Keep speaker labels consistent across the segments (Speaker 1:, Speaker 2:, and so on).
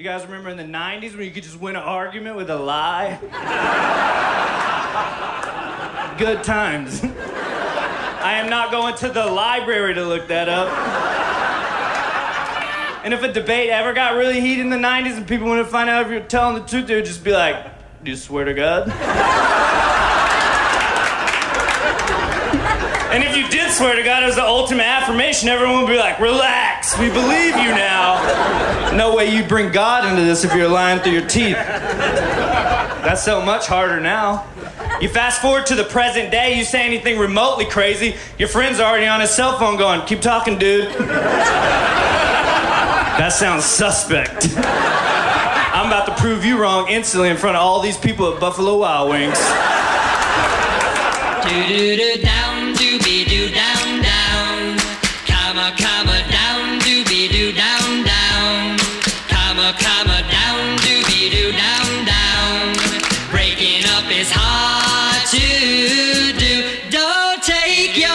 Speaker 1: You guys remember in the 90s when you could just win an argument with a lie? Good times. I am not going to the library to look that up. And if a debate ever got really heated in the 90s and people wanted to find out if you're telling the truth, they would just be like, do you swear to God? And if you did swear to God, it was the ultimate affirmation. Everyone would be like, relax, we believe you now. No way you'd bring God into this if you're lying through your teeth. That's so much harder now. You fast forward to the present day, you say anything remotely crazy, your friend's already on his cell phone going, keep talking, dude. That sounds suspect. I'm about to prove you wrong instantly in front of all these people at Buffalo Wild Wings.
Speaker 2: Do-do-do down, do-be-do down, down. Comma, comma, down, do-be-do down, down. Comma, comma, down, do-be-do down, down. Breaking up is hard to do. Don't take your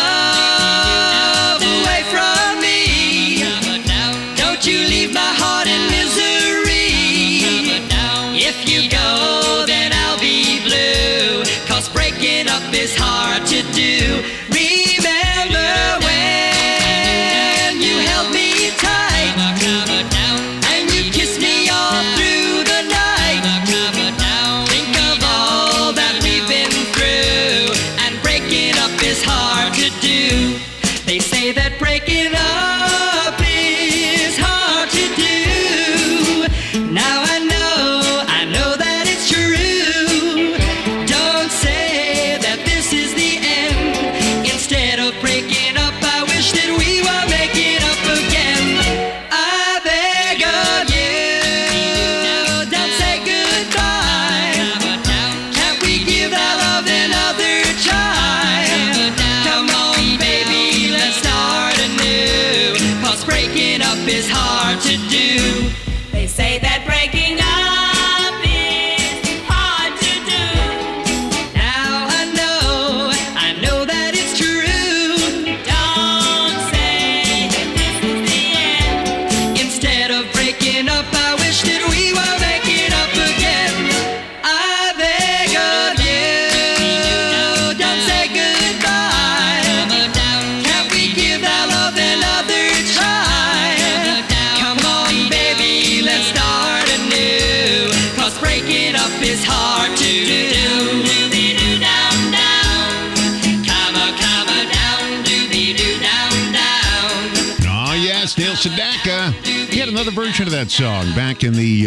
Speaker 2: love away from me. Don't you leave my heart in misery. If you go, then I'll be blue. 'Cause breaking up is hard to do. Remember when you held me tight and you kissed me all through the night. Think of all that we've been through, and breaking up is hard to do. They say that breaking up is hard to do. Now I know that it's true. Don't say that this is the end. Instead of breaking up, I wish that we were making up again. I beg of you, don't say goodbye. Can't we give that love another try? Come on, baby, let's start anew. 'Cause breaking up is hard to do. They say that breaking up is hard to do. Now I know that it's true. Don't say that this is the end. Instead of breaking up, I wish that we were making up again. I beg of you, don't say goodbye. Can't we give that love another try? Come on, baby, let's start anew. 'Cause breaking up is hard to do. Do-be-do down, down. Comma, comma, down. Do-be-do down, down.
Speaker 3: Oh, yes, Neil Sedaka. He had another version of that song back in the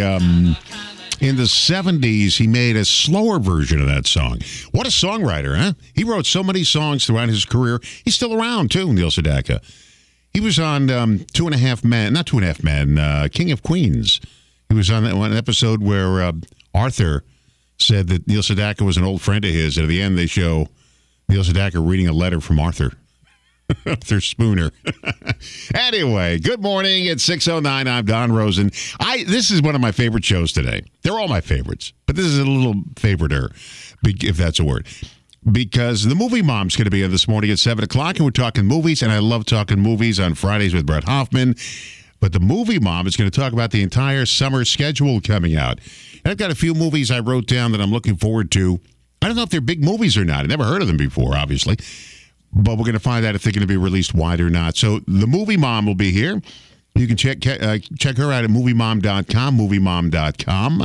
Speaker 3: 70s. He made a slower version of that song. What a songwriter, huh? He wrote so many songs throughout his career. He's still around, too, Neil Sedaka. He was on Two and a Half Men, King of Queens. He was on that one episode where Arthur said that Neil Sedaka was an old friend of his, and at the end they show Neil Sedaka reading a letter from Arthur. Arthur Spooner. Anyway, good morning. It's 6:09. I'm Don Rosen. This is one of my favorite shows today. They're all my favorites, but this is a little favoriter, if that's a word. Because the Movie Mom's going to be in this morning at 7 o'clock, and we're talking movies, and I love talking movies on Fridays with Brett Hoffman. But the Movie Mom is going to talk about the entire summer schedule coming out. And I've got a few movies I wrote down that I'm looking forward to. I don't know if they're big movies or not. I've never heard of them before, obviously. But we're going to find out if they're going to be released wide or not. So the Movie Mom will be here. You can check her out at moviemom.com,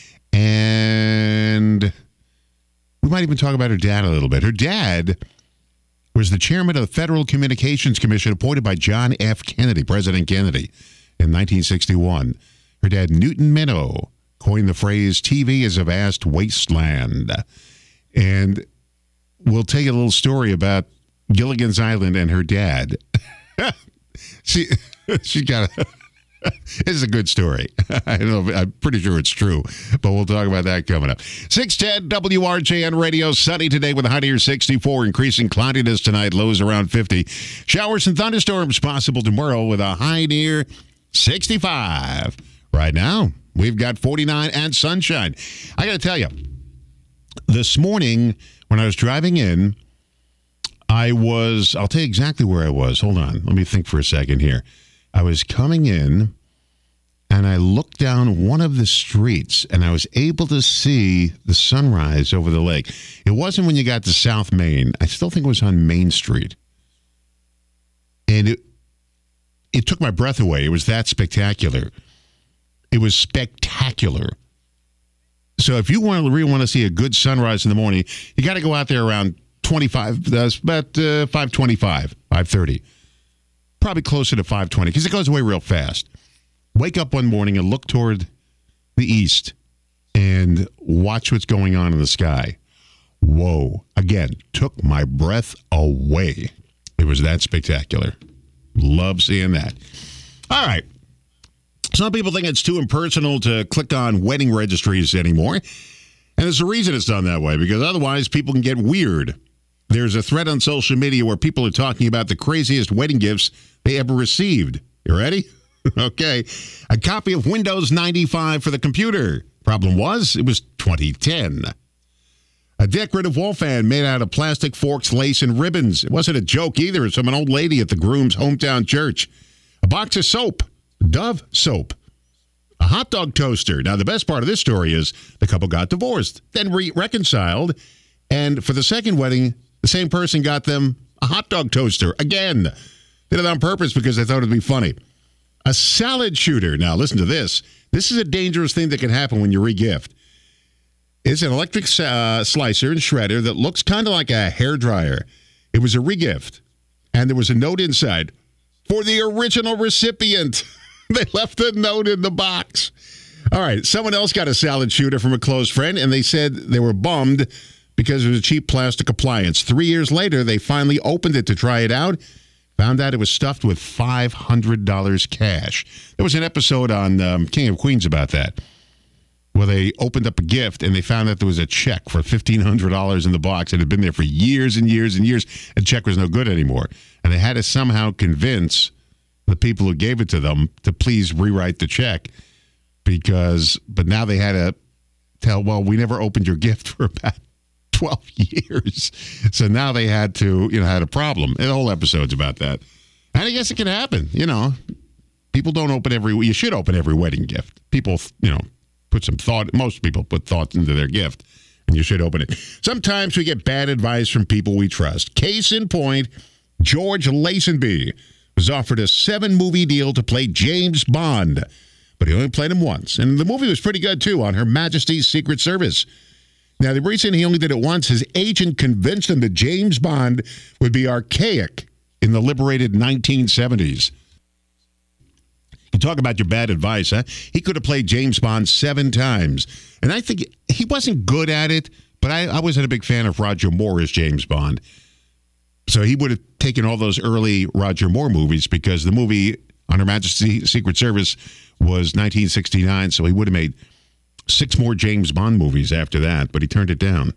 Speaker 3: And we might even talk about her dad a little bit. Her dad was the chairman of the Federal Communications Commission appointed by John F. Kennedy, President Kennedy, in 1961. Her dad, Newton Minow, coined the phrase, TV is a vast wasteland. And we'll tell you a little story about Gilligan's Island and her dad. She got a... This is a good story. I don't know, I'm pretty sure it's true, but we'll talk about that coming up. 610 WRJN Radio, sunny today with a high near 64, increasing cloudiness tonight, lows around 50. Showers and thunderstorms possible tomorrow with a high near 65. Right now, we've got 49 and sunshine. I got to tell you, this morning when I was driving in, I'll tell you exactly where I was. Hold on. Let me think for a second here. I was coming in, and I looked down one of the streets, and I was able to see the sunrise over the lake. It wasn't when you got to South Main. I still think it was on Main Street. And it took my breath away. It was that spectacular. It was spectacular. So if you really want to see a good sunrise in the morning, you got to go out there around 5:30. Probably closer to 5:20 because it goes away real fast. Wake up one morning and look toward the east and watch what's going on in the sky. Whoa. Again, took my breath away. It was that spectacular. Love seeing that. All right. Some people think it's too impersonal to click on wedding registries anymore. And there's a reason it's done that way, because otherwise people can get weird. There's a thread on social media where people are talking about the craziest wedding gifts they ever received. You ready? Okay. A copy of Windows 95 for the computer. Problem was, it was 2010. A decorative wall fan made out of plastic forks, lace, and ribbons. It wasn't a joke either. It's from an old lady at the groom's hometown church. A box of soap. Dove soap. A hot dog toaster. Now, the best part of this story is the couple got divorced, then reconciled, and for the second wedding, the same person got them a hot dog toaster again. Did it on purpose because they thought it'd be funny. A salad shooter. Now, listen to this. This is a dangerous thing that can happen when you re-gift. It's an electric slicer and shredder that looks kind of like a hairdryer. It was a re-gift, and there was a note inside for the original recipient. They left a note in the box. All right, someone else got a salad shooter from a close friend, and they said they were bummed because it was a cheap plastic appliance. 3 years later, they finally opened it to try it out. Found out it was stuffed with $500 cash. There was an episode on King of Queens about that, where they opened up a gift and they found out there was a check for $1,500 in the box. It had been there for years and years and years. And the check was no good anymore. And they had to somehow convince the people who gave it to them to please rewrite the check but now they had to tell, well, we never opened your gift for about 12 years. So now they had a problem. And the whole episode's about that. And I guess it can happen, People don't open you should open every wedding gift. People, put some thought, most people put thought into their gift, and you should open it. Sometimes we get bad advice from people we trust. Case in point, George Lazenby was offered a 7-movie deal to play James Bond, but he only played him once. And the movie was pretty good, too, on Her Majesty's Secret Service. Now, the reason he only did it once, his agent convinced him that James Bond would be archaic in the liberated 1970s. You talk about your bad advice, huh? He could have played James Bond 7 times. And I think he wasn't good at it, but I wasn't a big fan of Roger Moore as James Bond. So he would have taken all those early Roger Moore movies because the movie on Her Majesty's Secret Service was 1969, so he would have made 6 more James Bond movies after that, but he turned it down.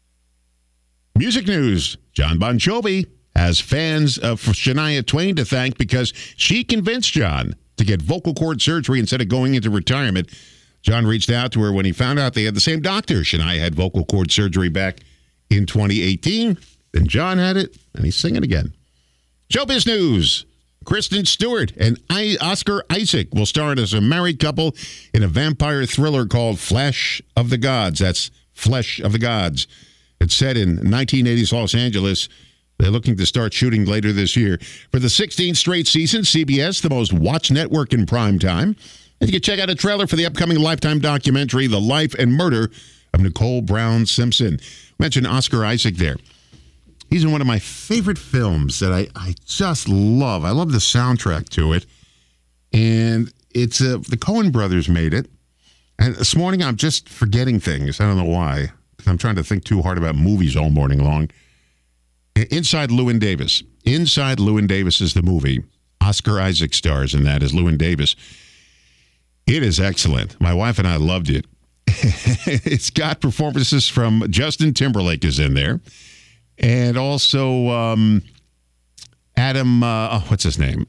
Speaker 3: Music news. John Bon Jovi has fans of Shania Twain to thank because she convinced John to get vocal cord surgery instead of going into retirement. John reached out to her when he found out they had the same doctor. Shania had vocal cord surgery back in 2018. Then John had it, and he's singing again. Showbiz news. Kristen Stewart and Oscar Isaac will star as a married couple in a vampire thriller called Flesh of the Gods. That's Flesh of the Gods. It's set in 1980s Los Angeles. They're looking to start shooting later this year. For the 16th straight season, CBS, the most watched network in prime time. And you can check out a trailer for the upcoming Lifetime documentary, The Life and Murder of Nicole Brown Simpson. Mentioned Oscar Isaac there. He's in one of my favorite films that I just love. I love the soundtrack to it. And it's the Coen brothers made it. And this morning I'm just forgetting things. I don't know why. I'm trying to think too hard about movies all morning long. Inside Llewyn Davis. Inside Llewyn Davis is the movie. Oscar Isaac stars in that as Llewyn Davis. It is excellent. My wife and I loved it. It's got performances from Justin Timberlake is in there. And also Adam, what's his name?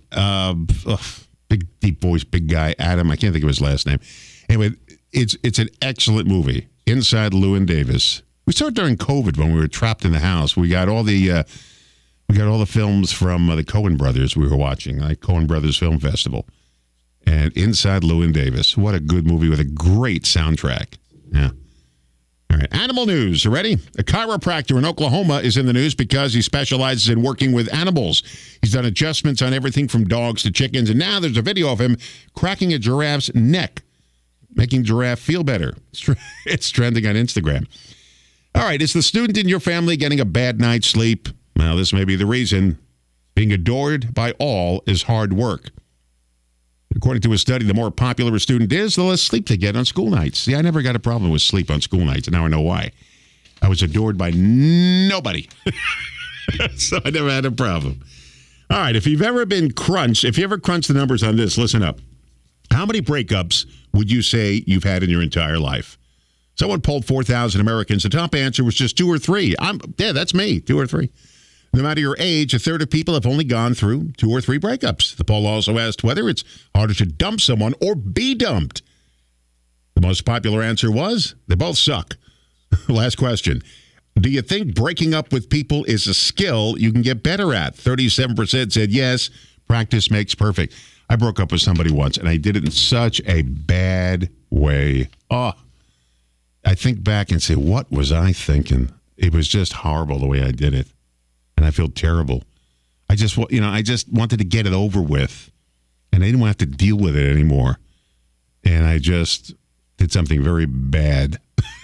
Speaker 3: Big, deep voice, big guy, Adam. I can't think of his last name. Anyway, it's an excellent movie, Inside Llewyn Davis. We saw it during COVID when we were trapped in the house. We got all the films from the Coen brothers we were watching, like Coen Brothers Film Festival. And Inside Llewyn Davis. What a good movie with a great soundtrack. Yeah. All right. Animal news. Ready? A chiropractor in Oklahoma is in the news because he specializes in working with animals. He's done adjustments on everything from dogs to chickens. And now there's a video of him cracking a giraffe's neck, making giraffe feel better. It's trending on Instagram. All right. Is the student in your family getting a bad night's sleep? Well, this may be the reason. Being adored by all is hard work. According to a study, the more popular a student is, the less sleep they get on school nights. See, I never got a problem with sleep on school nights, and now I know why. I was adored by nobody. So I never had a problem. All right, if you ever crunched the numbers on this, listen up. How many breakups would you say you've had in your entire life? Someone polled 4,000 Americans. The top answer was just 2 or 3. That's me, 2 or 3. No matter your age, a third of people have only gone through 2 or 3 breakups. The poll also asked whether it's harder to dump someone or be dumped. The most popular answer was, they both suck. Last question. Do you think breaking up with people is a skill you can get better at? 37% said yes. Practice makes perfect. I broke up with somebody once, and I did it in such a bad way. Oh, I think back and say, what was I thinking? It was just horrible the way I did it. And I feel terrible. I just wanted to get it over with. And I didn't want to have to deal with it anymore. And I just did something very bad.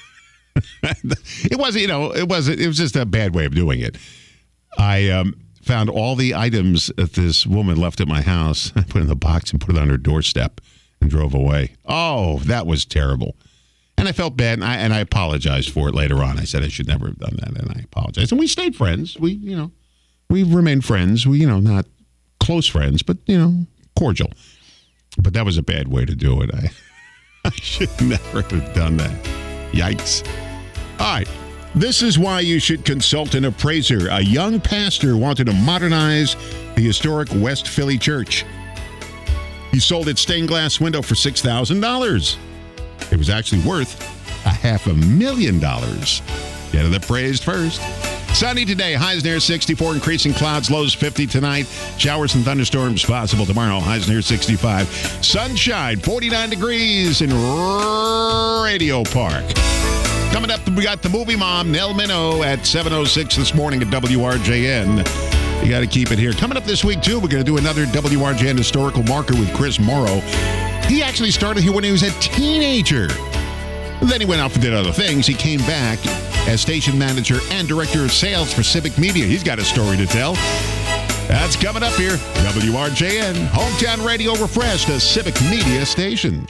Speaker 3: It was just a bad way of doing it. I found all the items that this woman left at my house. I put it in the box and put it on her doorstep and drove away. Oh, that was terrible. And I felt bad, and I apologized for it later on. I said I should never have done that, and I apologized. And we stayed friends. We remained friends. Not close friends, but, cordial. But that was a bad way to do it. I should never have done that. Yikes. All right. This is why you should consult an appraiser. A young pastor wanted to modernize the historic West Philly church. He sold its stained glass window for $6,000. It was actually worth $500,000. Get it appraised first. Sunny today, highs near 64, increasing clouds, lows 50 tonight. Showers and thunderstorms possible tomorrow, highs near 65. Sunshine, 49 degrees in Radio Park. Coming up, we got the movie mom, Nell Minow, at 7:06 this morning at WRJN. You got to keep it here. Coming up this week, too, we're going to do another WRJN historical marker with Chris Morrow. He actually started here when he was a teenager. Then he went off and did other things. He came back as station manager and director of sales for Civic Media. He's got a story to tell. That's coming up here. WRJN, Hometown Radio Refreshed, a Civic Media station.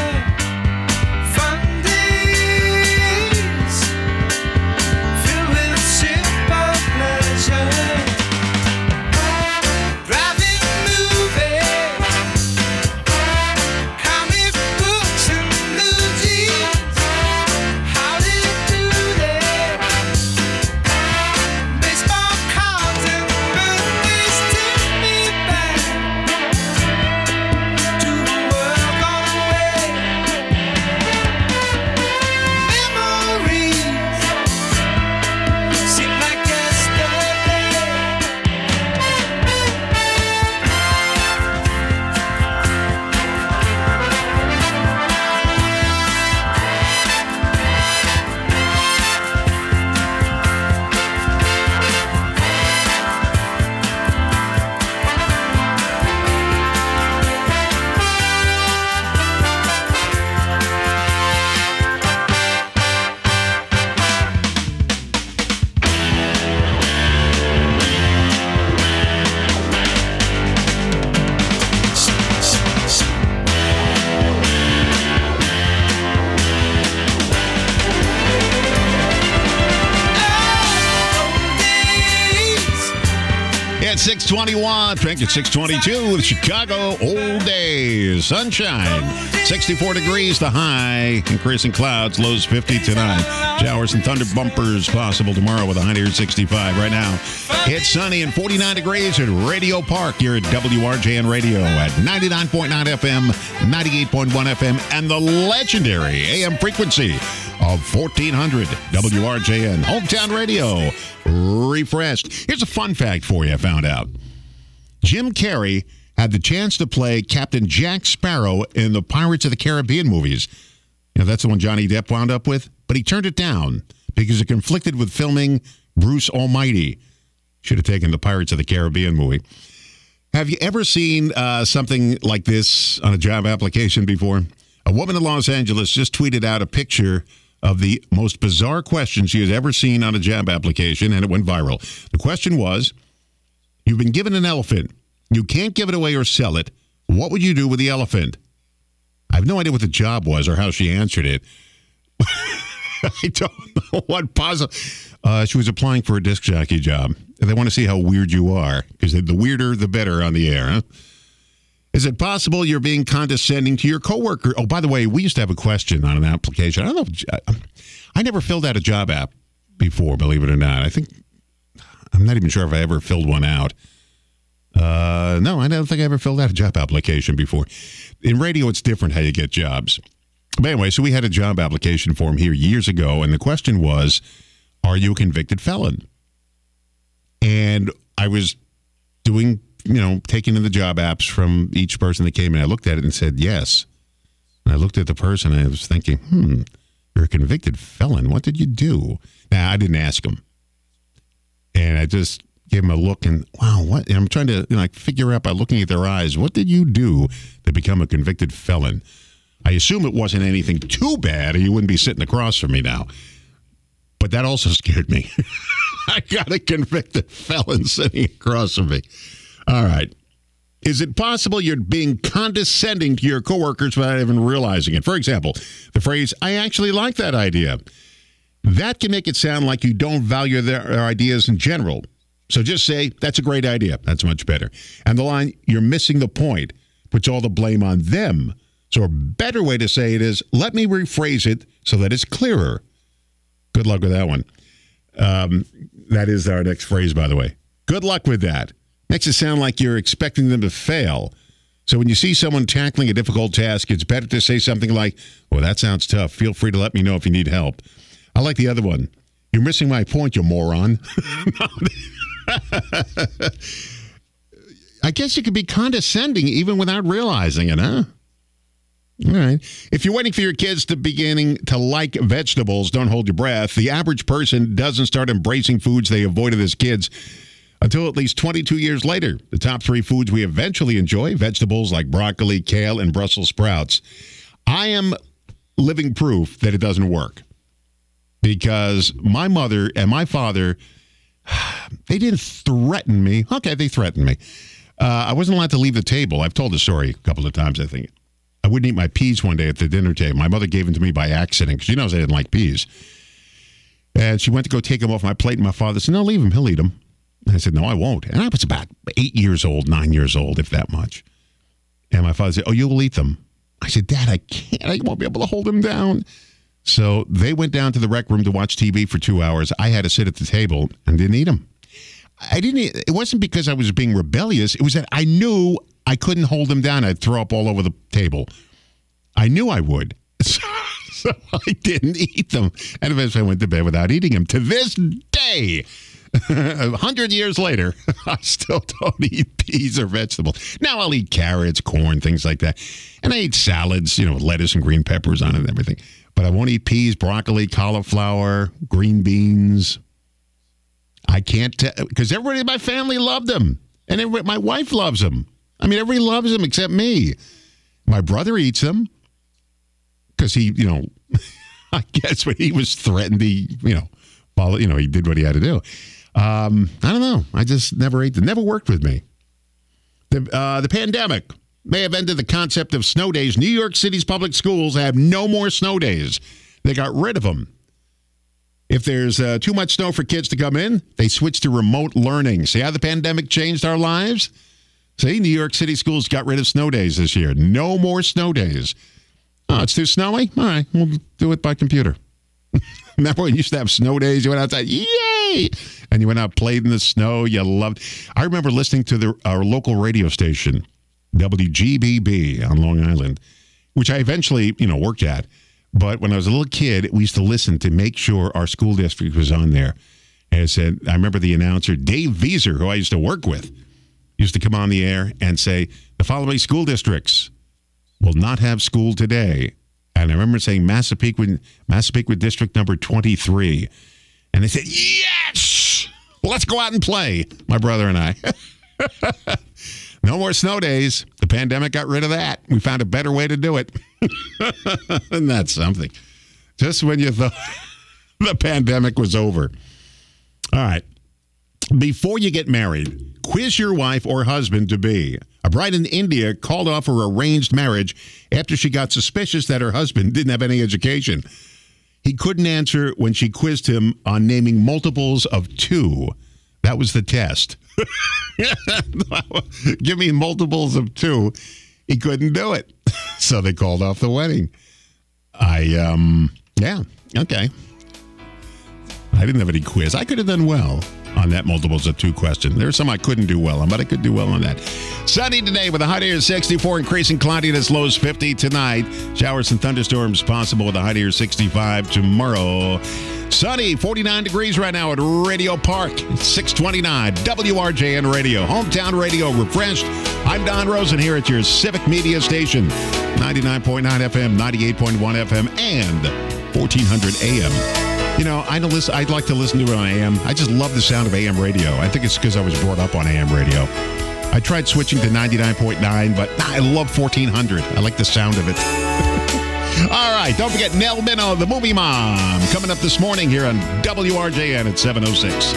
Speaker 4: Fun days filled with
Speaker 3: At 621, Trink at 622 with Chicago Old Days. Sunshine, 64 degrees the high. Increasing clouds, lows 50 tonight. Showers and thunder bumpers possible tomorrow with a high near 65. Right now, it's sunny and 49 degrees at Radio Park here at WRJN Radio at 99.9 FM, 98.1 FM, and the legendary AM frequency of 1400 WRJN. Hometown Radio refreshed. Here's a fun fact for you I found out. Jim Carrey had the chance to play Captain Jack Sparrow in the Pirates of the Caribbean movies. You know, that's the one Johnny Depp wound up with. But he turned it down because it conflicted with filming Bruce Almighty. Should have taken the Pirates of the Caribbean movie. Have you ever seen something like this on a job application before? A woman in Los Angeles just tweeted out a picture of the most bizarre question she has ever seen on a job application, and it went viral. The question was, you've been given an elephant. You can't give it away or sell it. What would you do with the elephant? I have no idea what the job was or how she answered it. I don't know what possible. She was applying for a disc jockey job. They want to see how weird you are, because the weirder, the better on the air, huh? Is it possible you're being condescending to your coworker? Oh, by the way, we used to have a question on an application. I don't know. I never filled out a job app before, believe it or not. I'm not even sure if I ever filled one out. No, I don't think I ever filled out a job application before. In radio, it's different how you get jobs. But anyway, so we had a job application form here years ago, and the question was, are you a convicted felon? And I was doing, taking in the job apps from each person that came in. I looked at it and said, yes. And I looked at the person and I was thinking, you're a convicted felon. What did you do? Now, I didn't ask him. And I just gave him a look and, wow, what? And I'm trying to figure out by looking at their eyes, what did you do to become a convicted felon? I assume it wasn't anything too bad or you wouldn't be sitting across from me now. But that also scared me. I got a convicted felon sitting across from me. All right. Is it possible you're being condescending to your coworkers without even realizing it? For example, the phrase, I actually like that idea. That can make it sound like you don't value their ideas in general. So just say, that's a great idea. That's much better. And the line, you're missing the point, puts all the blame on them. So a better way to say it is, let me rephrase it so that it's clearer. Good luck with that one. That is our next phrase, by the way. Good luck with that. Makes it sound like you're expecting them to fail. So when you see someone tackling a difficult task, it's better to say something like, well, that sounds tough. Feel free to let me know if you need help. I like the other one. You're missing my point, you moron. I guess you could be condescending even without realizing it, huh? All right. If you're waiting for your kids to beginning to like vegetables, don't hold your breath. The average person doesn't start embracing foods they avoided as kids until at least 22 years later. The top 3 foods we eventually enjoy, vegetables like broccoli, kale, and Brussels sprouts. I am living proof that it doesn't work because my mother and my father, they didn't threaten me. Okay, they threatened me. I wasn't allowed to leave the table. I've told the story a couple of times, I think. I wouldn't eat my peas one day at the dinner table. My mother gave them to me by accident because she knows I didn't like peas. And she went to go take them off my plate, and my father said, no, leave them. He'll eat them. And I said, no, I won't. And I was about 8 years old, 9 years old, if that much. And my father said, oh, you'll eat them. I said, Dad, I can't. I won't be able to hold them down. So they went down to the rec room to watch TV for 2 hours. I had to sit at the table and didn't eat them. It wasn't because I was being rebellious. It was that I knew I couldn't hold them down. I'd throw up all over the table. I knew I would. So I didn't eat them. And eventually I went to bed without eating them. To this day, 100 years later, I still don't eat peas or vegetables. Now I'll eat carrots, corn, things like that. And I eat salads, with lettuce and green peppers on it and everything. But I won't eat peas, broccoli, cauliflower, green beans. I can't, because everybody in my family loved them. And my wife loves them. I mean, everybody loves them except me. My brother eats them because he, I guess when he was threatened, he did what he had to do. I don't know. I just never ate them. Never worked with me. The pandemic may have ended the concept of snow days. New York City's public schools have no more snow days. They got rid of them. If there's too much snow for kids to come in, they switch to remote learning. See how the pandemic changed our lives? See, New York City schools got rid of snow days this year. No more snow days. Oh, it's too snowy? All right, we'll do it by computer. Remember when you used to have snow days? You went outside, yay! And you went out, played in the snow. You loved. I remember listening to our local radio station, WGBB on Long Island, which I eventually, worked at. But when I was a little kid, we used to listen to make sure our school district was on there. And it said, I remember the announcer, Dave Vieser, who I used to work with, used to come on the air and say, the following school districts will not have school today. And I remember saying Massapequa District number 23. And they said, yes! Let's go out and play, my brother and I. No more snow days. The pandemic got rid of that. We found a better way to do it. And that's something. Just when you thought the pandemic was over. All right. Before you get married, quiz your wife or husband-to-be. A bride in India called off her arranged marriage after she got suspicious that her husband didn't have any education. He couldn't answer when she quizzed him on naming multiples of 2. That was the test. Give me multiples of 2. He couldn't do it. So they called off the wedding. Yeah, okay. I didn't have any quiz. I could have done well on that multiples of 2 question. There's some I couldn't do well on, but I could do well on that. Sunny today with a high near 64, increasing cloudiness, lows 50 tonight. Showers and thunderstorms possible with a high near 65 tomorrow. Sunny, 49 degrees right now at Radio Park. 629 WRJN Radio. Hometown Radio refreshed. I'm Don Rosen here at your Civic Media Station. 99.9 FM, 98.1 FM, and 1400 AM. I'd like to listen to it on AM. I just love the sound of AM radio. I think it's because I was brought up on AM radio. I tried switching to 99.9, but I love 1400. I like the sound of it. All right, don't forget Nell Minow, the Movie Mom, coming up this morning here on WRJN at 7:06.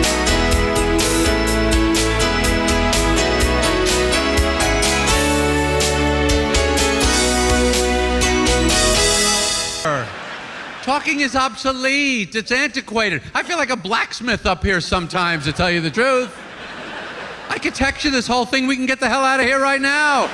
Speaker 4: Talking is obsolete. It's antiquated. I feel like a blacksmith up here sometimes, to tell you the truth. I could text you this whole thing. We can get the hell out of here right now.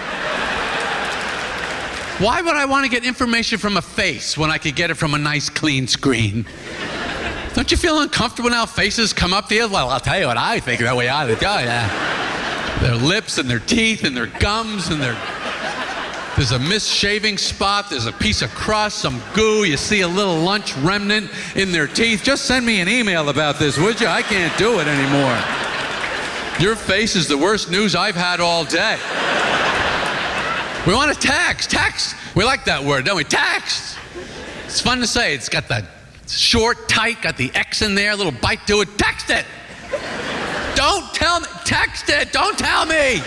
Speaker 4: Why would I want to get information from a face when I could get it from a nice, clean screen? Don't you feel uncomfortable now? Faces come up to you? Well, I'll tell you what I think that way I would go. Yeah. Their lips and their teeth and their gums and there's a missed shaving spot, there's a piece of crust, some goo, you see a little lunch remnant in their teeth. Just send me an email about this, would you? I can't do it anymore. Your face is the worst news I've had all day. We want to text. Text. We like that word, don't we? Text. It's fun to say. It's got the short, tight, got the X in there, a little bite to it. Text it. Don't tell me. Text it. Don't tell me.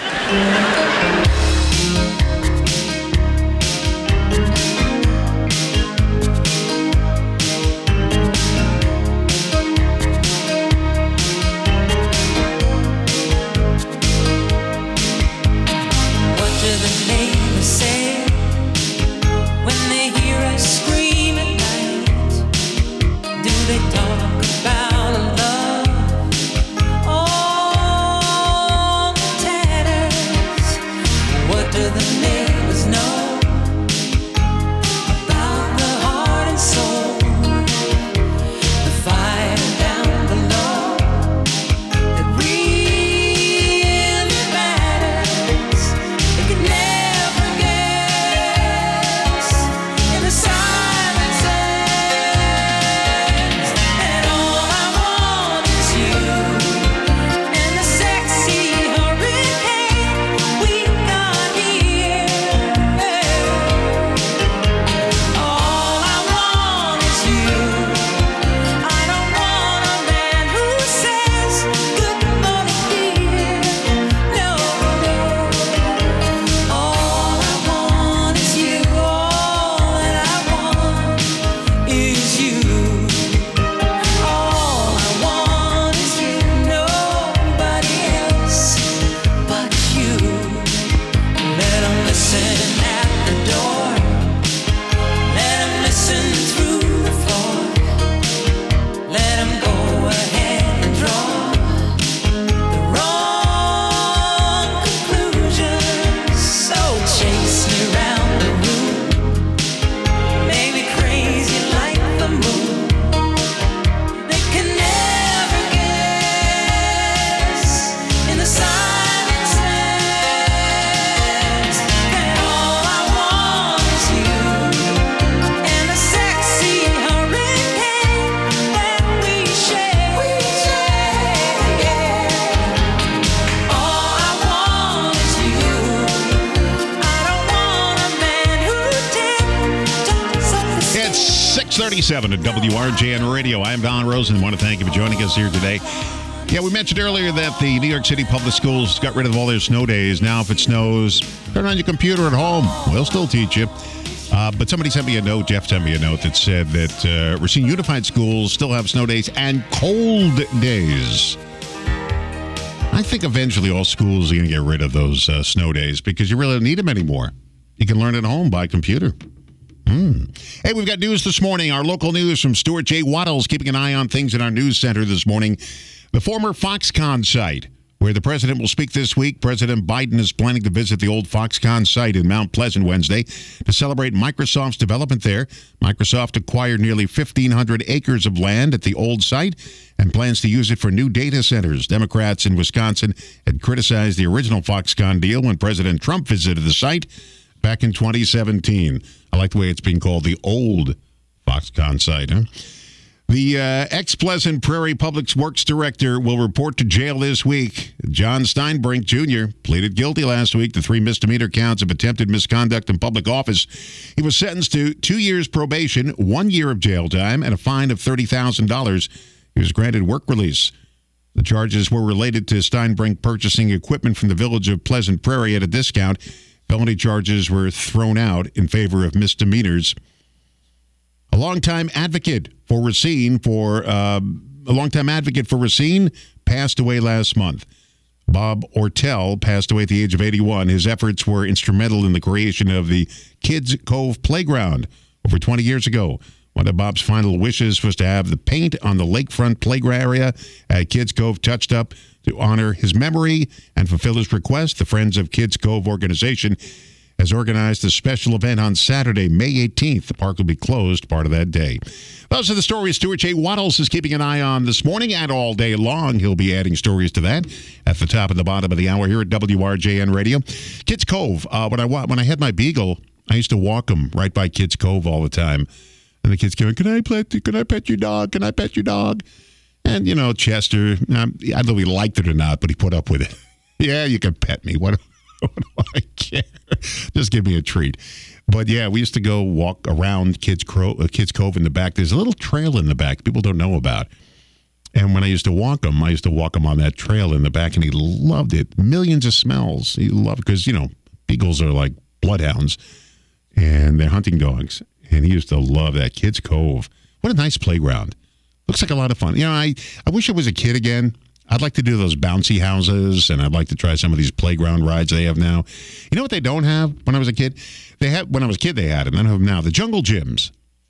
Speaker 3: 6:37 at WRJN Radio. I'm Don Rosen. I want to thank you for joining us here today. Yeah, we mentioned earlier that the New York City Public Schools got rid of all their snow days. Now, if it snows, turn on your computer at home. We'll still teach you. But somebody sent me a note, Jeff sent me a note that said that Racine Unified Schools still have snow days and cold days. I think eventually all schools are going to get rid of those snow days because you really don't need them anymore. You can learn at home by computer. Hey, we've got news this morning. Our local news from Stuart J. Waddles, keeping an eye on things in our news center this morning. The former Foxconn site, where the president will speak this week. President Biden is planning to visit the old Foxconn site in Mount Pleasant Wednesday to celebrate Microsoft's development there. Microsoft acquired nearly 1,500 acres of land at the old site and plans to use it for new data centers. Democrats in Wisconsin had criticized the original Foxconn deal when President Trump visited the site back in 2017. I like the way it's being called the old Foxconn site, huh? The ex-Pleasant Prairie Public Works Director will report to jail this week. John Steinbrink Jr. pleaded guilty last week to 3 misdemeanor counts of attempted misconduct in public office. He was sentenced to 2 years probation, 1 year of jail time, and a fine of $30,000. He was granted work release. The charges were related to Steinbrink purchasing equipment from the village of Pleasant Prairie at a discount. Felony charges were thrown out in favor of misdemeanors. A longtime advocate for Racine passed away last month. Bob Ortel passed away at the age of 81. His efforts were instrumental in the creation of the Kids Cove Playground over 20 years ago. One of Bob's final wishes was to have the paint on the lakefront playground area at Kids Cove touched up to honor his memory and fulfill his request. The Friends of Kids Cove organization has organized a special event on Saturday, May 18th. The park will be closed part of that day. Those are the stories Stuart J. Waddles is keeping an eye on this morning and all day long. He'll be adding stories to that at the top and the bottom of the hour here at WRJN Radio. Kids Cove, when I had my Beagle, I used to walk him right by Kids Cove all the time. And the kids going, can I pet your dog? Can I pet your dog? And, you know, Chester, I don't know if he liked it or not, but he put up with it. Yeah, you can pet me. What do I care? Just give me a treat. But, yeah, we used to go walk around Kids Cove in the back. There's a little trail in the back people don't know about. And when I used to walk him on that trail in the back, and he loved it. Millions of smells. He loved it because, you know, beagles are like bloodhounds, and they're hunting dogs. And he used to love that Kids Cove. What a nice playground. Looks like a lot of fun. You know, I wish I was a kid again. I'd like to do those bouncy houses, and I'd like to try some of these playground rides they have now. You know what they don't have when I was a kid? When I was a kid, they had them. They don't have them now. The jungle gyms.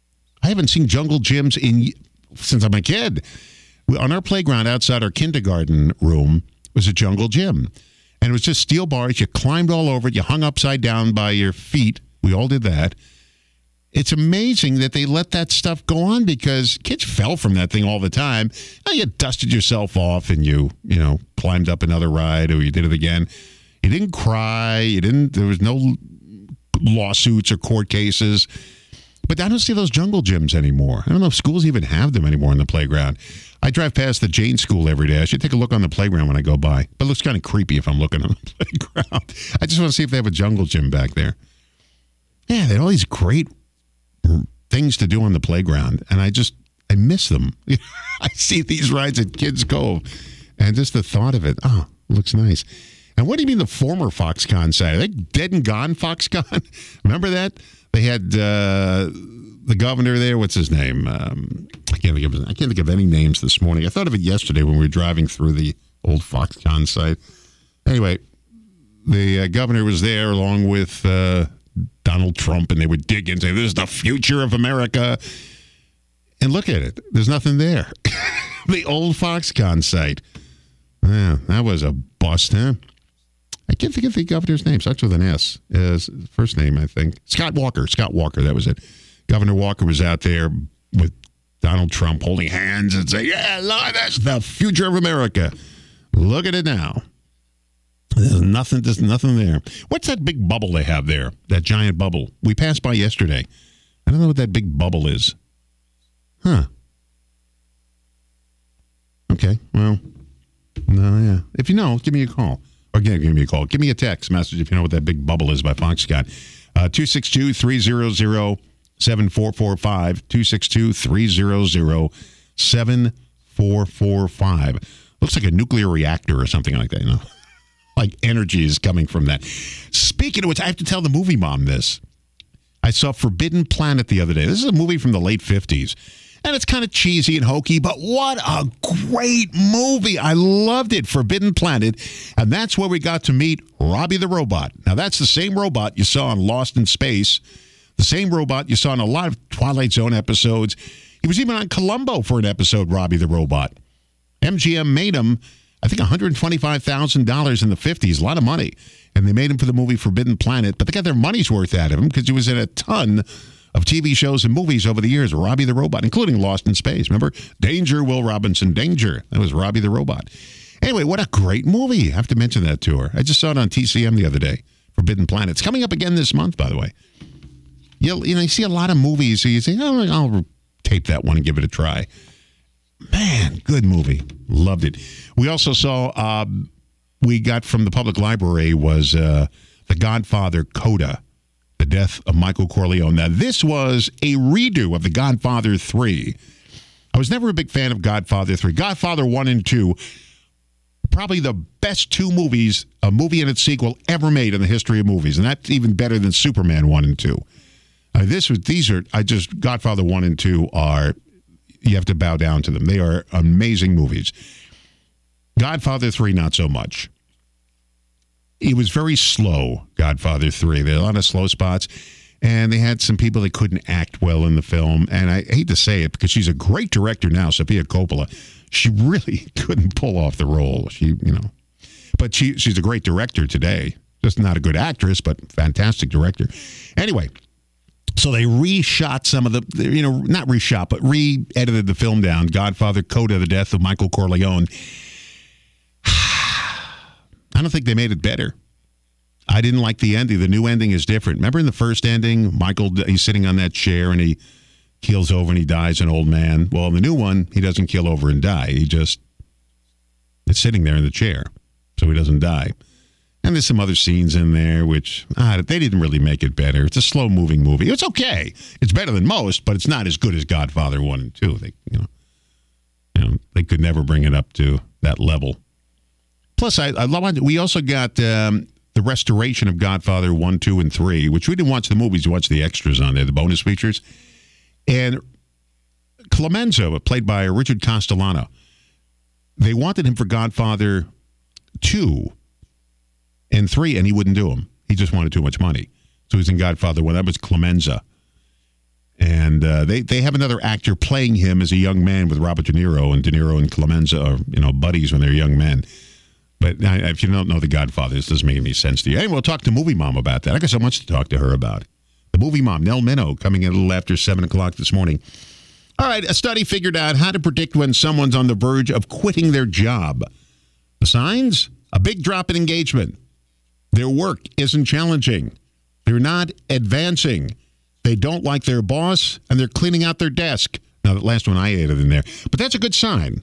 Speaker 3: I haven't seen jungle gyms since I'm a kid. On our playground outside our kindergarten room was a jungle gym. And it was just steel bars. You climbed all over it. You hung upside down by your feet. We all did that. It's amazing that they let that stuff go on because kids fell from that thing all the time. Now you dusted yourself off and you climbed up another ride or you did it again. You didn't cry. There was no lawsuits or court cases. But I don't see those jungle gyms anymore. I don't know if schools even have them anymore on the playground. I drive past the Jane School every day. I should take a look on the playground when I go by. But it looks kind of creepy if I'm looking on the playground. I just want to see if they have a jungle gym back there. Yeah, they have all these great things to do on the playground, and I miss them. I see these rides at Kids Cove, and just the thought of it, looks nice. And what do you mean the former Foxconn site? Are they dead and gone, Foxconn? Remember that? They had the governor there. What's his name? I can't think of any names this morning. I thought of it yesterday when we were driving through the old Foxconn site. Anyway, the governor was there along with Donald Trump, and they would dig in and say, this is the future of America. And look at it. There's nothing there. The old Foxconn site. Yeah, that was a bust, huh? I can't think of the governor's name. Starts with an S. His first name, I think. Scott Walker, that was it. Governor Walker was out there with Donald Trump holding hands and saying, yeah, look, that's the future of America. Look at it now. There's nothing there. What's that big bubble they have there? That giant bubble. We passed by yesterday. I don't know what that big bubble is. Huh. Okay, well, no, yeah. If you know, give me a call. Or give me a call. Give me a text message if you know what that big bubble is by Foxconn. 262-300-6000. 7445 262 300 7445. Looks like a nuclear reactor or something like that, you know? Like energy is coming from that. Speaking of which, I have to tell the movie mom this. I saw Forbidden Planet the other day. This is a movie from the late 50s. And it's kind of cheesy and hokey, but what a great movie. I loved it, Forbidden Planet. And that's where we got to meet Robbie the Robot. Now, that's the same robot you saw in Lost in Space, the same robot you saw in a lot of Twilight Zone episodes. He was even on Columbo for an episode, Robbie the Robot. MGM made him, I think, $125,000 in the 50s, a lot of money. And they made him for the movie Forbidden Planet, but they got their money's worth out of him because he was in a ton of TV shows and movies over the years, Robbie the Robot, including Lost in Space. Remember? Danger, Will Robinson, Danger. That was Robbie the Robot. Anyway, what a great movie. I have to mention that to her. I just saw it on TCM the other day, Forbidden Planet. It's coming up again this month, by the way. You see a lot of movies, so you say, oh, I'll tape that one and give it a try. Man, good movie. Loved it. We also saw, we got from the public library was The Godfather Coda, The Death of Michael Corleone. Now, this was a redo of The Godfather 3. I was never a big fan of Godfather 3. Godfather 1 and 2, probably the best two movies, a movie and its sequel, ever made in the history of movies. And that's even better than Superman 1 and 2. Godfather 1 and 2 are, you have to bow down to them. They are amazing movies. Godfather 3, not so much. It was very slow, Godfather 3. There are a lot of slow spots, and they had some people that couldn't act well in the film. And I hate to say it because she's a great director now, Sofia Coppola. She really couldn't pull off the role. But she's a great director today. Just not a good actress, but fantastic director. Anyway, so they reshot some of the, not reshot, but re-edited the film down. Godfather Coda, The Death of Michael Corleone. I don't think they made it better. I didn't like the ending. The new ending is different. Remember in the first ending, Michael, he's sitting on that chair and he keels over and he dies an old man. Well, in the new one, he doesn't keel over and die. He just is sitting there in the chair, so he doesn't die. And there's some other scenes in there which they didn't really make it better. It's a slow-moving movie. It's okay. It's better than most, but it's not as good as Godfather 1 and 2. They could never bring it up to that level. Plus, we also got the restoration of Godfather 1, 2, and 3, which we didn't watch the movies. We watched the extras on there, the bonus features. And Clemenza, played by Richard Castellano, they wanted him for Godfather 2 and 3, and he wouldn't do them. He just wanted too much money. So he's in Godfather 1. That was Clemenza. And they have another actor playing him as a young man with Robert De Niro, and De Niro and Clemenza are buddies when they're young men. But if you don't know The Godfather, this doesn't make any sense to you. Anyway, we'll talk to Movie Mom about that. I got so much to talk to her about. The Movie Mom, Nell Minow, coming in a little after 7 o'clock this morning. All right, a study figured out how to predict when someone's on the verge of quitting their job. The signs? A big drop in engagement. Their work isn't challenging. They're not advancing. They don't like their boss, and they're cleaning out their desk. Now, that last one I added in there. But that's a good sign.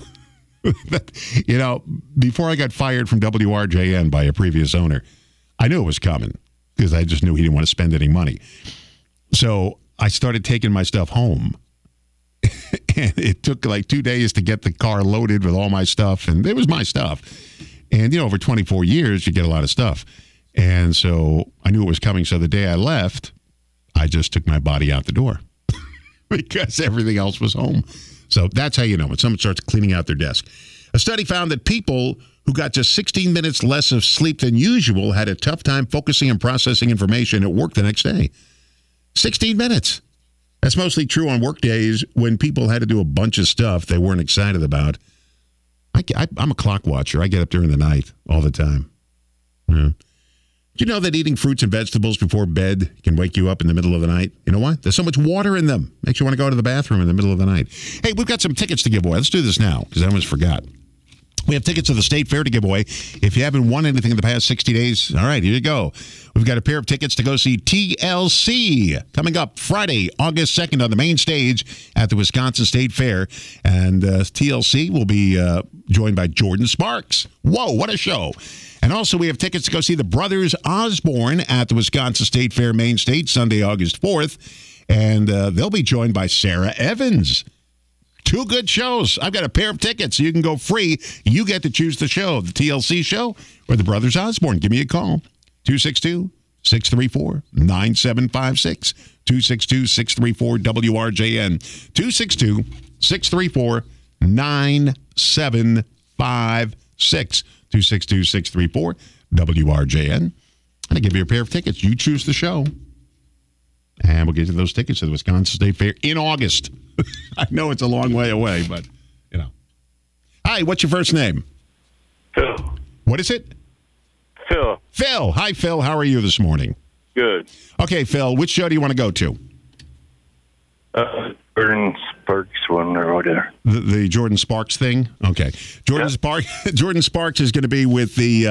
Speaker 3: Before I got fired from WRJN by a previous owner, I knew it was coming because I just knew he didn't want to spend any money. So I started taking my stuff home. And it took like 2 days to get the car loaded with all my stuff. And it was my stuff. And, over 24 years, you get a lot of stuff. And so I knew it was coming. So the day I left, I just took my body out the door because everything else was home. So that's how you know when someone starts cleaning out their desk. A study found that people who got just 16 minutes less of sleep than usual had a tough time focusing and processing information at work the next day. 16 minutes. That's mostly true on work days when people had to do a bunch of stuff they weren't excited about. I'm a clock watcher. I get up during the night all the time. Yeah. Do you know that eating fruits and vegetables before bed can wake you up in the middle of the night? You know why? There's so much water in them. Makes you want to go to the bathroom in the middle of the night. Hey, we've got some tickets to give away. Let's do this now because I almost forgot. We have tickets to the State Fair to give away. If you haven't won anything in the past 60 days, all right, here you go. We've got a pair of tickets to go see TLC coming up Friday, August 2nd on the main stage at the Wisconsin State Fair. And TLC will be joined by Jordan Sparks. Whoa, what a show. And also we have tickets to go see the Brothers Osborne at the Wisconsin State Fair main stage Sunday, August 4th. And they'll be joined by Sarah Evans. 2 good shows. I've got a pair of tickets, so you can go free. You get to choose the show, the TLC show or the Brothers Osborne. Give me a call. 262-634-9756. 262-634-WRJN. 262-634-9756. 262-634-WRJN. And I give you a pair of tickets. You choose the show. And we'll get you those tickets to the Wisconsin State Fair in August. I know it's a long way away, but, you know. Hi, what's your first name?
Speaker 5: Phil.
Speaker 3: What is it?
Speaker 5: Phil.
Speaker 3: Phil. Hi, Phil. How are you this morning?
Speaker 5: Good.
Speaker 3: Okay, Phil, which show do you want to go to?
Speaker 5: Jordan Sparks one or whatever.
Speaker 3: The Jordan Sparks thing? Okay. Jordan Sparks is going to be with the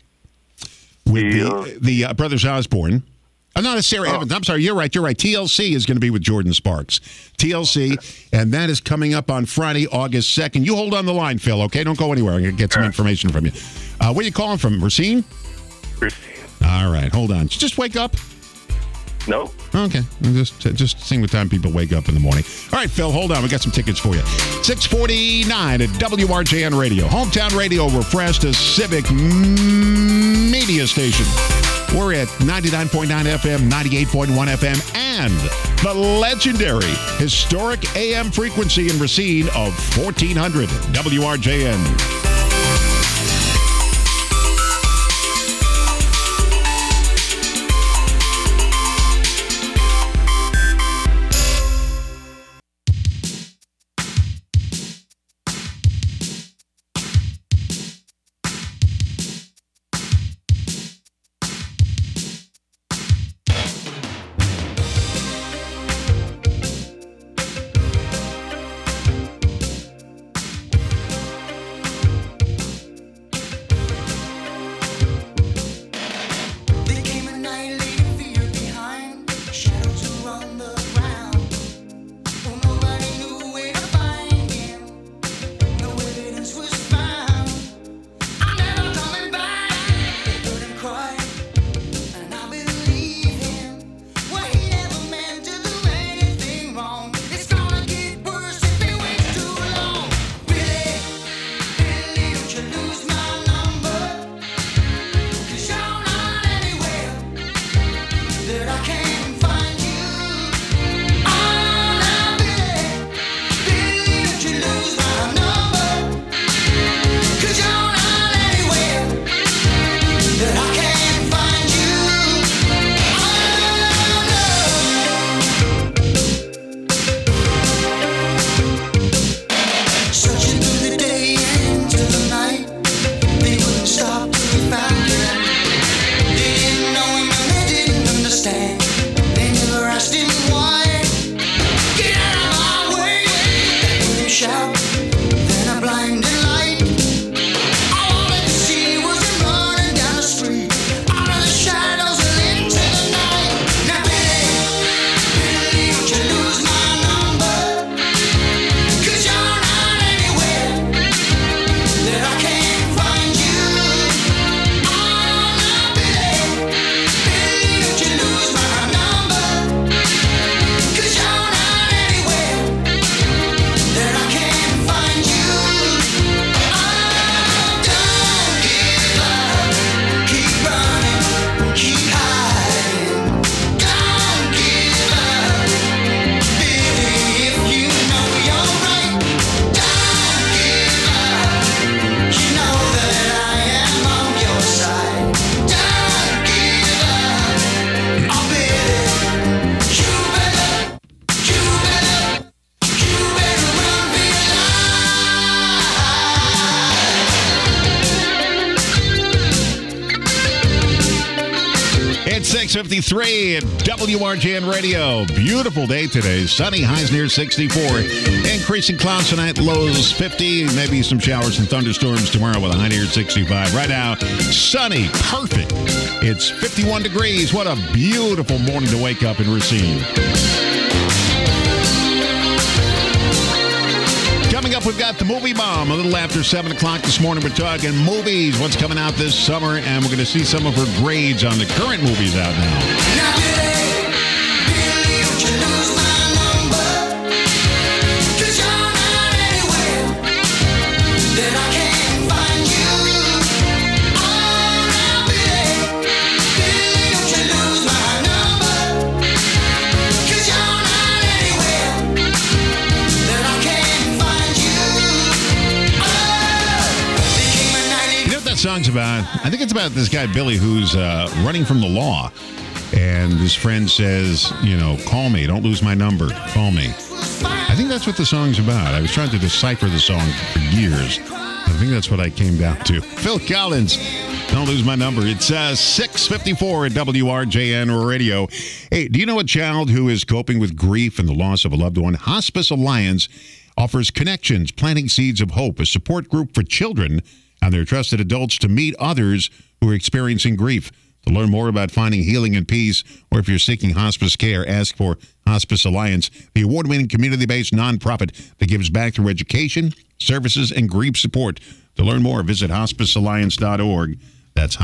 Speaker 3: Brothers Osborne. Oh, no, it's Sarah Evans. I'm sorry. You're right. TLC is going to be with Jordan Sparks. TLC, and that is coming up on Friday, August 2nd. You hold on the line, Phil, okay? Don't go anywhere. I'm going to get some information from you. Where are you calling from? Racine?
Speaker 5: Racine.
Speaker 3: All right. Hold on. Did you just wake up?
Speaker 5: No.
Speaker 3: Okay. Just seeing what time people wake up in the morning. All right, Phil, hold on. We got some tickets for you. 649 at WRJN Radio. Hometown Radio refreshed a civic media station. We're at 99.9 FM, 98.1 FM, and the legendary historic AM frequency in Racine of 1400 WRJN. It's 6:53 at WRJN Radio. Beautiful day today. Sunny, highs near 64. Increasing clouds tonight, lows 50. Maybe some showers and thunderstorms tomorrow with a high near 65. Right now, sunny, perfect. It's 51 degrees. What a beautiful morning to wake up in Racine. Coming up, we've got the Movie Bomb. A little after 7 o'clock this morning, we're talking movies, what's coming out this summer, and we're going to see some of her grades on the current movies out now. song's about? I think it's about this guy, Billy, who's running from the law. And his friend says, call me. Don't lose my number. Call me. I think that's what the song's about. I was trying to decipher the song for years. I think that's what I came down to. Phil Collins, don't lose my number. It's 6:54 at WRJN Radio. Hey, do you know a child who is coping with grief and the loss of a loved one? Hospice Alliance offers Connections, Planting Seeds of Hope, a support group for children and their trusted adults to meet others who are experiencing grief. To learn more about finding healing and peace, or if you're seeking hospice care, ask for Hospice Alliance, the award-winning community-based nonprofit that gives back through education, services, and grief support. To learn more, visit hospicealliance.org. That's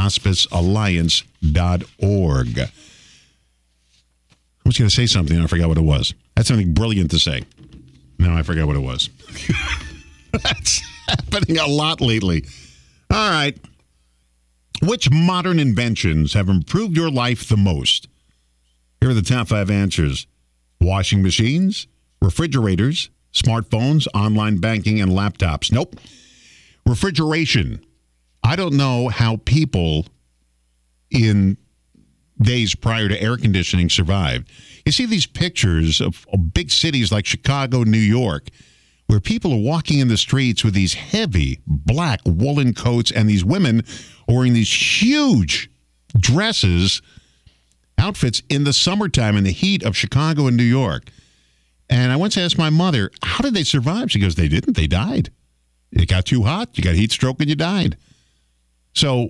Speaker 3: hospicealliance.org. I was going to say something, and I forgot what it was. That's something brilliant to say. No, I forgot what it was. That's happening a lot lately. All right. Which modern inventions have improved your life the most? Here are the top 5 answers. Washing machines, refrigerators, smartphones, online banking, and laptops. Nope. Refrigeration. I don't know how people in days prior to air conditioning survived. You see these pictures of big cities like Chicago, New York, where people are walking in the streets with these heavy black woolen coats and these women wearing these huge dresses, outfits in the summertime in the heat of Chicago and New York. And I once asked my mother, how did they survive? She goes, they didn't. They died. It got too hot. You got heat stroke and you died. So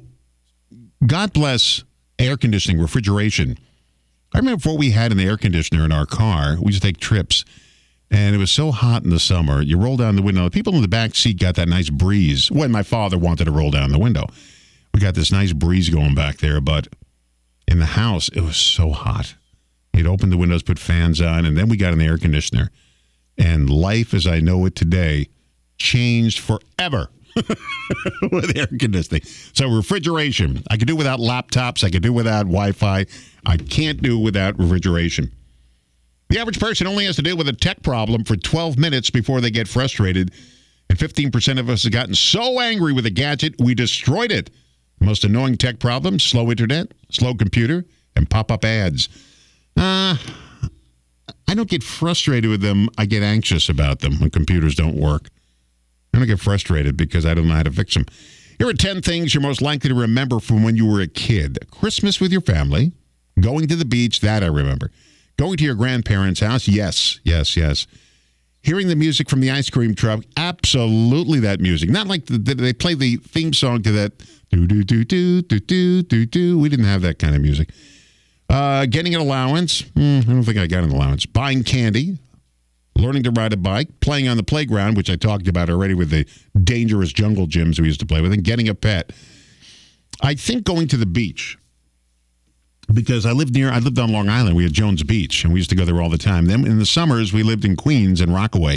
Speaker 3: God bless air conditioning, refrigeration. I remember before we had an air conditioner in our car, we used to take trips. And it was so hot in the summer. You roll down the window. The people in the back seat got that nice breeze. When my father wanted to roll down the window, we got this nice breeze going back there. But in the house, it was so hot. You'd open the windows, put fans on, and then we got an air conditioner. And life as I know it today changed forever with air conditioning. So refrigeration. I could do without laptops. I could do without Wi-Fi. I can't do without refrigeration. The average person only has to deal with a tech problem for 12 minutes before they get frustrated. And 15% of us have gotten so angry with a gadget, we destroyed it. The most annoying tech problems, slow internet, slow computer, and pop-up ads. I don't get frustrated with them. I get anxious about them when computers don't work. I don't get frustrated because I don't know how to fix them. Here are 10 things you're most likely to remember from when you were a kid. Christmas with your family, going to the beach, that I remember. Going to your grandparents' house, yes. Hearing the music from the ice cream truck, absolutely that music. Not like they play the theme song to that do-do-do-do-do-do-do-do. We didn't have that kind of music. Getting an allowance, I don't think I got an allowance. Buying candy, learning to ride a bike, playing on the playground, which I talked about already with the dangerous jungle gyms we used to play with, and getting a pet. I think going to the beach. Because I lived on Long Island. We had Jones Beach, and we used to go there all the time. Then in the summers, we lived in Queens and Rockaway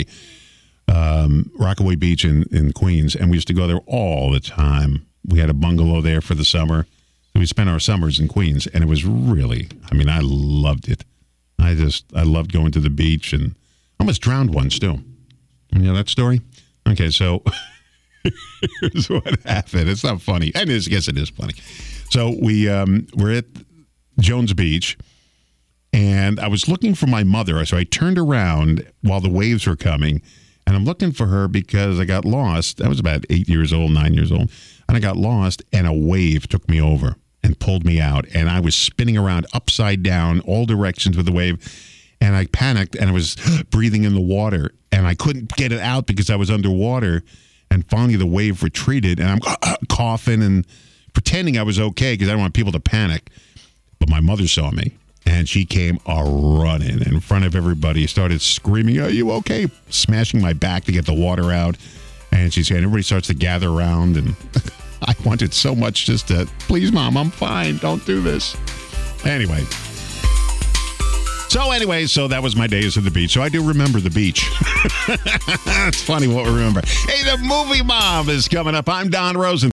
Speaker 3: Beach in Queens, and we used to go there all the time. We had a bungalow there for the summer. We spent our summers in Queens, and it was really, I loved it. I loved going to the beach, and almost drowned once, too. You know that story? Okay, so here's what happened. It's not funny. I guess it is funny. So we're at Jones Beach, and I was looking for my mother. So I turned around while the waves were coming, and I'm looking for her because I got lost. I was about 9 years old, and I got lost, and a wave took me over and pulled me out, and I was spinning around upside down all directions with the wave, and I panicked, and I was breathing in the water, and I couldn't get it out because I was underwater, and finally the wave retreated, and I'm coughing and pretending I was okay because I don't want people to panic. But my mother saw me, and she came running in front of everybody, started screaming, "Are you okay?" Smashing my back to get the water out. And she said, everybody starts to gather around, and I wanted so much just to, please, Mom, I'm fine. Don't do this. Anyway. So that was my days at the beach. So I do remember the beach. It's funny what we remember. Hey, the Movie Mob is coming up. I'm Don Rosen.